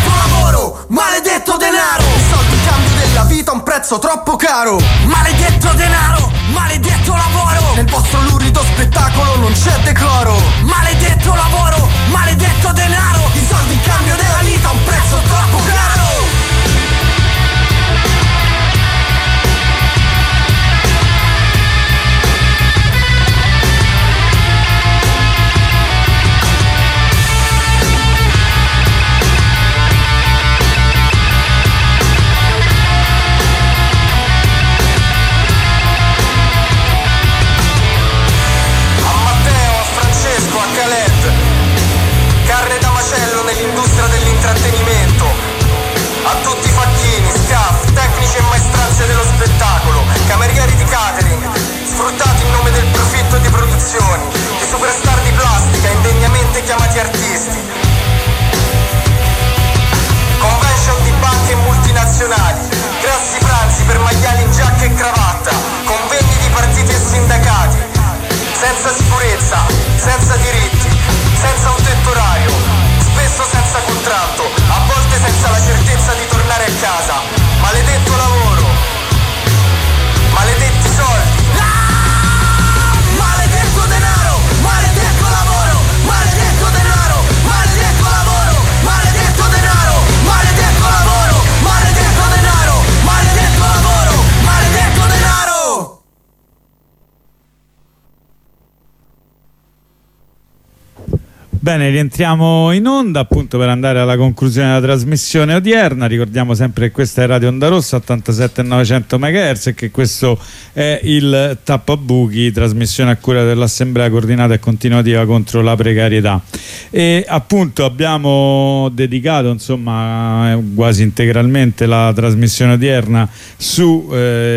[SPEAKER 6] maledetto lavoro, maledetto denaro, i soldi cambio della vita a un prezzo troppo caro. Maledetto denaro, maledetto lavoro, nel vostro lurido spettacolo non c'è decoro. Maledetto lavoro, maledetto denaro, i soldi in cambio della vita a un prezzo troppo caro. Nell'industria dell'intrattenimento, a tutti i facchini, staff, tecnici e maestranze dello spettacolo, camerieri di catering, sfruttati in nome del profitto e di produzioni, i superstar di plastica indegnamente chiamati artisti, convention di banche multinazionali, grossi pranzi per maiali in giacca e cravatta, convegni di partiti e sindacati, senza sicurezza, senza diritti, senza un tetto orario, spesso senza contratto, a volte senza la certezza di tornare a casa. Maledetto lavoro, maledetti soldi, ah! Maledetto denaro, maledetto lavoro, maledetto denaro, maledetto lavoro, maledetto denaro, maledetto lavoro, maledetto denaro, maledetto lavoro, maledetto denaro.
[SPEAKER 2] Bene, rientriamo in onda appunto per andare alla conclusione della trasmissione odierna. Ricordiamo sempre che questa è Radio Onda Rossa ottantasette e novecento megahertz e che questo è il Tappabuchi, trasmissione a cura dell'Assemblea Coordinata e Continuativa contro la Precarietà. E appunto abbiamo dedicato insomma quasi integralmente la trasmissione odierna su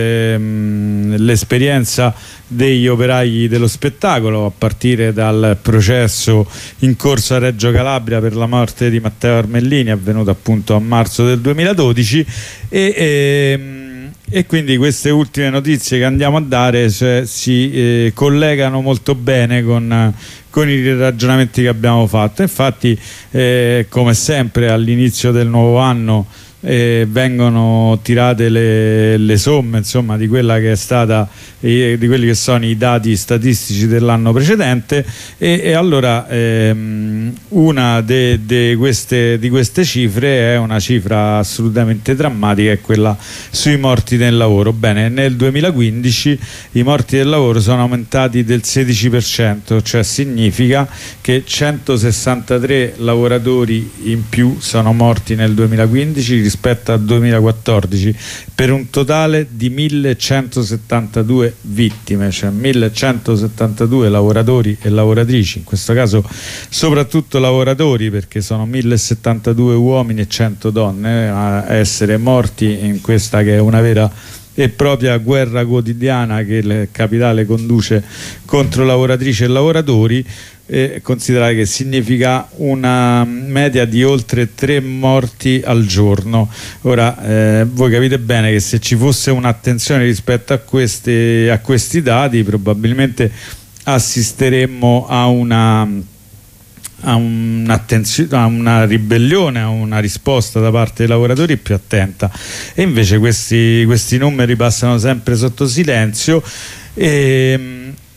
[SPEAKER 2] ehm, l'esperienza degli operai dello spettacolo, a partire dal processo in corso a Reggio Calabria per la morte di Matteo Armellini, avvenuto appunto a marzo del duemiladodici, e, e, e quindi queste ultime notizie che andiamo a dare cioè, si eh, collegano molto bene con, con i ragionamenti che abbiamo fatto. Infatti eh, come sempre all'inizio del nuovo anno Eh, vengono tirate le, le somme insomma di quella che è stata eh, di quelli che sono i dati statistici dell'anno precedente e, e allora ehm, una de, de queste, di queste cifre è una cifra assolutamente drammatica, è quella sui morti nel lavoro. Bene, nel duemilaquindici i morti del lavoro sono aumentati del sedici per cento, cioè significa che centosessantatré lavoratori in più sono morti nel duemilaquindici rispetto al duemilaquattordici, per un totale di millecentosettantadue vittime, cioè millecentosettantadue lavoratori e lavoratrici, in questo caso soprattutto lavoratori perché sono millesettantadue uomini e cento donne a essere morti in questa che è una vera e propria guerra quotidiana che il capitale conduce contro lavoratrici e lavoratori. E considerare che significa una media di oltre tre morti al giorno. Ora eh, voi capite bene che se ci fosse un'attenzione rispetto a, queste, a questi dati probabilmente assisteremmo a una a, a una ribellione, a una risposta da parte dei lavoratori più attenta, e invece questi, questi numeri passano sempre sotto silenzio. E,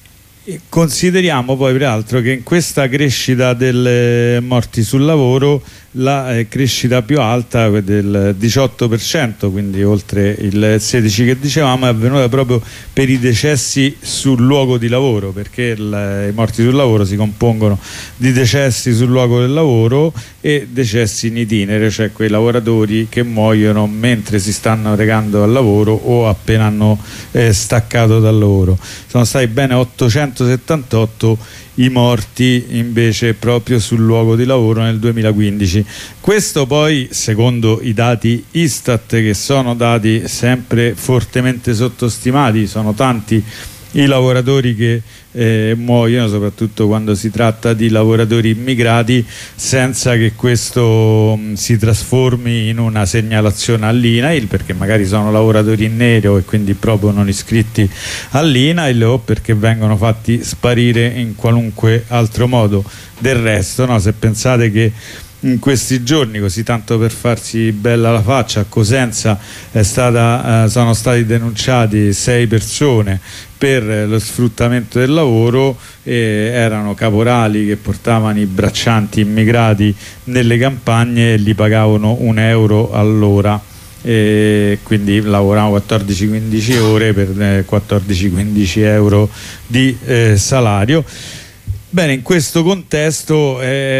[SPEAKER 2] consideriamo poi peraltro che in questa crescita delle morti sul lavoro la eh, crescita più alta del diciotto per cento, quindi oltre il sedici per cento che dicevamo, è avvenuta proprio per i decessi sul luogo di lavoro, perché il, i morti sul lavoro si compongono di decessi sul luogo del lavoro e decessi in itinere, cioè quei lavoratori che muoiono mentre si stanno recando al lavoro o appena hanno eh, staccato dal lavoro. Sono stati bene ottocentosettantotto i morti invece proprio sul luogo di lavoro nel duemilaquindici. Questo poi secondo i dati Istat, che sono dati sempre fortemente sottostimati, sono tanti i lavoratori che eh, muoiono, soprattutto quando si tratta di lavoratori immigrati, senza che questo mh, si trasformi in una segnalazione all'I N A I L, perché magari sono lavoratori in nero e quindi proprio non iscritti all'I N A I L, o perché vengono fatti sparire in qualunque altro modo. Del resto, no, se pensate che in questi giorni, così tanto per farsi bella la faccia. A Cosenza è stata, eh, sono stati denunciati sei persone per lo sfruttamento del lavoro, eh, erano caporali che portavano i braccianti immigrati nelle campagne e li pagavano un euro all'ora, e quindi lavoravano quattordici quindici ore per eh, quattordici quindici euro di eh, salario. Bene, in questo contesto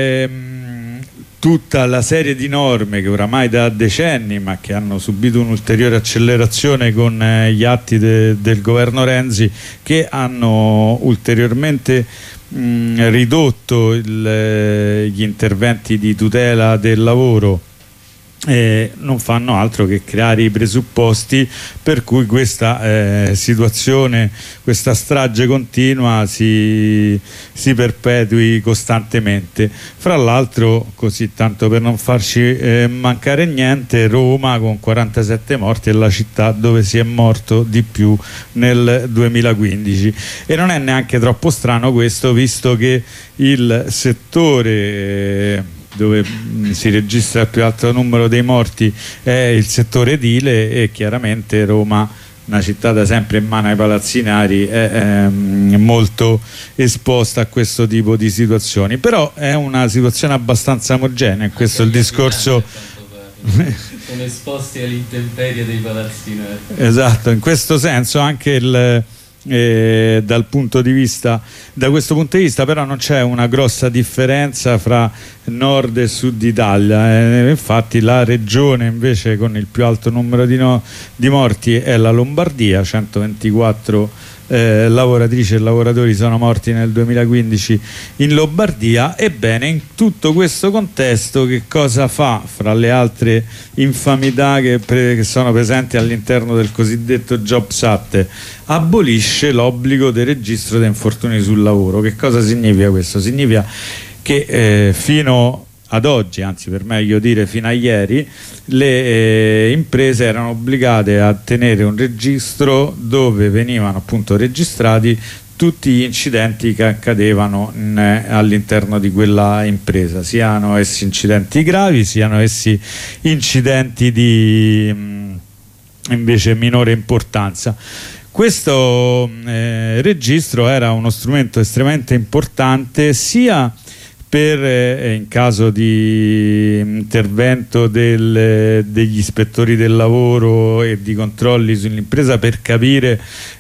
[SPEAKER 2] ehm, tutta la serie di norme che oramai da decenni, ma che hanno subito un'ulteriore accelerazione con eh, gli atti de, del governo Renzi, che hanno ulteriormente mh, ridotto il, eh, gli interventi di tutela del lavoro, Eh, non fanno altro che creare i presupposti per cui questa eh, situazione, questa strage continua si, si perpetui costantemente. Fra l'altro, così tanto per non farci eh, mancare niente, Roma con quarantasette morti è la città dove si è morto di più nel duemilaquindici, e non è neanche troppo strano questo, visto che il settore eh, dove si registra il più alto numero dei morti è il settore edile, e chiaramente Roma, una città da sempre in mano ai palazzinari, è, è molto esposta a questo tipo di situazioni. Però è una situazione abbastanza omogenea, questo è il discorso.
[SPEAKER 4] Sono esposti all'intemperie dei palazzinari.
[SPEAKER 2] Esatto, in questo senso anche il Eh, dal punto di vista, da questo punto di vista però non c'è una grossa differenza fra nord e sud Italia, eh, infatti la regione invece con il più alto numero di, no, di morti è la Lombardia, centoventiquattro eh, lavoratrici e lavoratori sono morti nel duemilaquindici in Lombardia. Ebbene, in tutto questo contesto che cosa fa, fra le altre infamità che, pre, che sono presenti all'interno del cosiddetto Jobs Act? Abolisce l'obbligo del registro di infortuni sul lavoro. Che cosa significa questo? Significa che eh, fino ad oggi, anzi per meglio dire fino a ieri, le eh, imprese erano obbligate a tenere un registro dove venivano appunto registrati tutti gli incidenti che accadevano all'interno di quella impresa, siano essi incidenti gravi, siano essi incidenti di mh, invece minore importanza. Questo eh, registro era uno strumento estremamente importante sia per, eh, in caso di intervento del, degli ispettori del lavoro e di controlli sull'impresa, per capire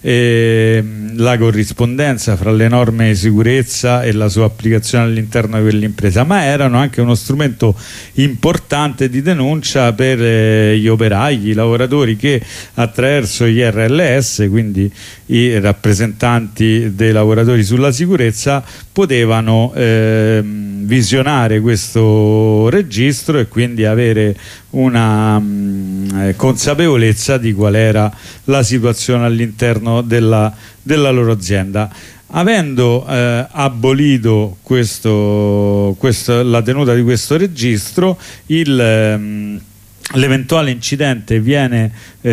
[SPEAKER 2] eh, la corrispondenza fra le norme di sicurezza e la sua applicazione all'interno di quell'impresa, ma erano anche uno strumento importante di denuncia per eh, gli operai, i lavoratori che attraverso gli R L S, quindi i rappresentanti dei lavoratori sulla sicurezza, potevano eh, visionare questo registro e quindi avere una mh, consapevolezza di qual era la situazione all'interno della, della loro azienda. Avendo eh, abolito questo, questo, la tenuta di questo registro, il ehm, l'eventuale incidente viene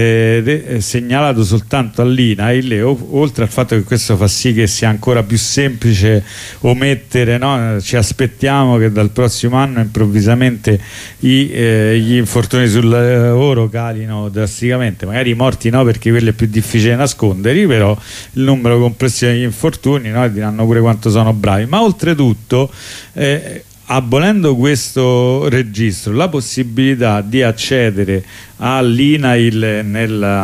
[SPEAKER 2] eh, segnalato soltanto all'I N A I L, oltre al fatto che questo fa sì che sia ancora più semplice omettere, no? Ci aspettiamo che dal prossimo anno improvvisamente i, eh, gli infortuni sul lavoro calino drasticamente, magari i morti no, perché quello è più difficile nasconderli, però il numero complessivo degli infortuni, no? Diranno pure quanto sono bravi, ma oltretutto eh, abolendo questo registro, la possibilità di accedere all'I N A I L nella,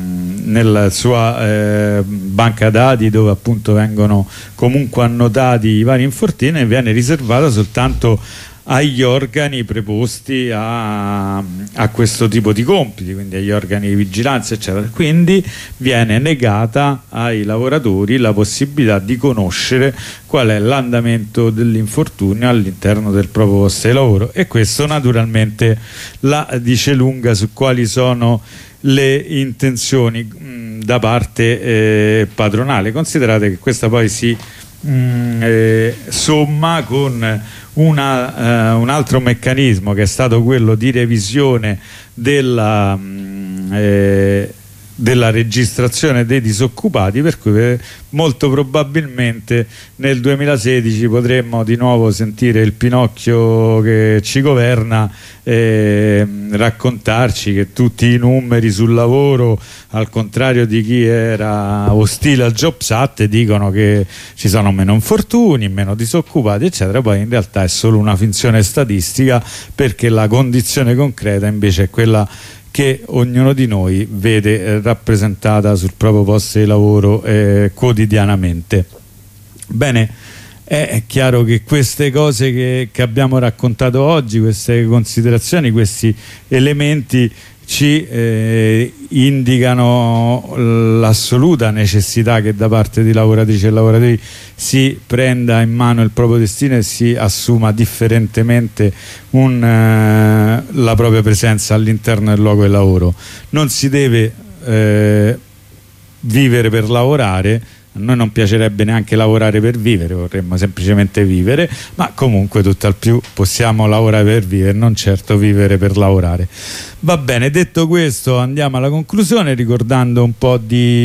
[SPEAKER 2] nella sua eh, banca dati, dove appunto vengono comunque annotati i vari infortuni, viene riservata soltanto agli organi preposti a, a questo tipo di compiti, quindi agli organi di vigilanza eccetera. Quindi viene negata ai lavoratori la possibilità di conoscere qual è l'andamento dell'infortunio all'interno del proprio posto di lavoro, e questo naturalmente la dice lunga su quali sono le intenzioni mh, da parte eh, padronale. Considerate che questa poi si mh, eh, somma con Una, uh, un altro meccanismo che è stato quello di revisione della, mh, eh, della registrazione dei disoccupati, per cui per, molto probabilmente nel duemilasedici potremmo di nuovo sentire il Pinocchio che ci governa eh, raccontarci che tutti i numeri sul lavoro, al contrario di chi era ostile al Jobs Act, dicono che ci sono meno infortuni, meno disoccupati eccetera. Poi in realtà è solo una finzione statistica, perché la condizione concreta invece è quella che ognuno di noi vede eh, rappresentata sul proprio posto di lavoro eh, quotidianamente. Bene, è chiaro che queste cose che, che abbiamo raccontato oggi, queste considerazioni, questi elementi ci eh, indicano l'assoluta necessità che da parte di lavoratrici e lavoratori si prenda in mano il proprio destino e si assuma differentemente un, eh, la propria presenza all'interno del luogo di lavoro. Non si deve eh, vivere per lavorare. A noi non piacerebbe neanche lavorare per vivere, vorremmo semplicemente vivere, ma comunque tutt'al più possiamo lavorare per vivere, non certo vivere per lavorare. Va bene, detto questo andiamo alla conclusione ricordando un po'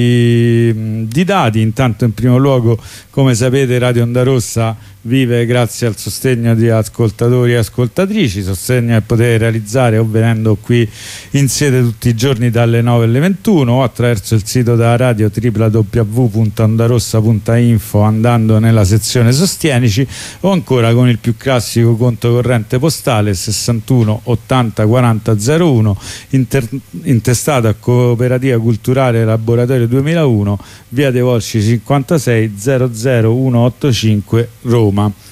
[SPEAKER 2] di, di dati. Intanto, in primo luogo, come sapete, Radio Onda Rossa vive grazie al sostegno di ascoltatori e ascoltatrici, sostegno che potete realizzare o venendo qui in sede tutti i giorni dalle nove alle ventuno o attraverso il sito della radio w w w punto ondarossa punto info, andando nella sezione Sostienici, o ancora con il più classico conto corrente postale sessantuno ottanta quaranta zero uno, inter- intestato a Cooperativa Culturale Laboratorio duemilauno, via dei Volsci cinquantasei zero zero uno otto cinque, Roma.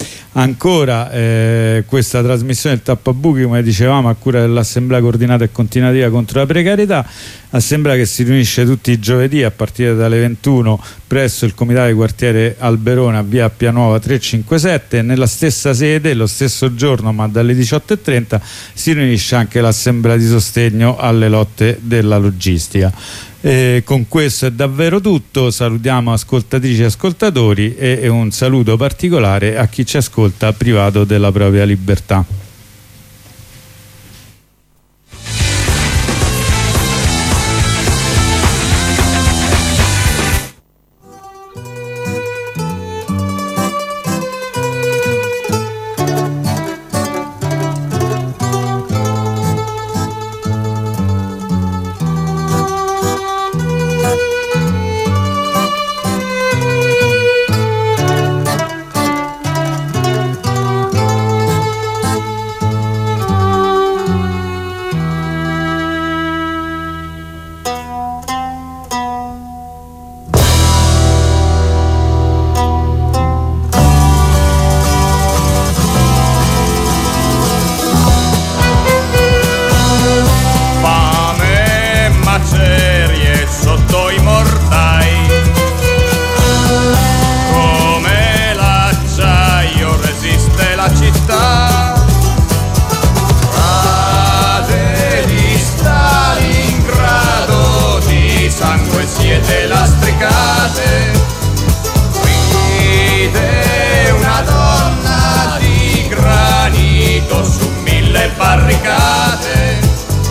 [SPEAKER 2] Ancora eh, questa trasmissione del Tappabuchi, come dicevamo, a cura dell'Assemblea Coordinata e Continuativa contro la Precarietà, assemblea che si riunisce tutti i giovedì a partire dalle ventuno presso il Comitato di Quartiere Alberone a via Appia Nuova trecentocinquantasette. Nella stessa sede, lo stesso giorno ma dalle diciotto e trenta, si riunisce anche l'Assemblea di sostegno alle lotte della logistica. E con questo è davvero tutto. Salutiamo ascoltatrici e ascoltatori e, e un saluto particolare a chi ci ascolta privato della propria libertà.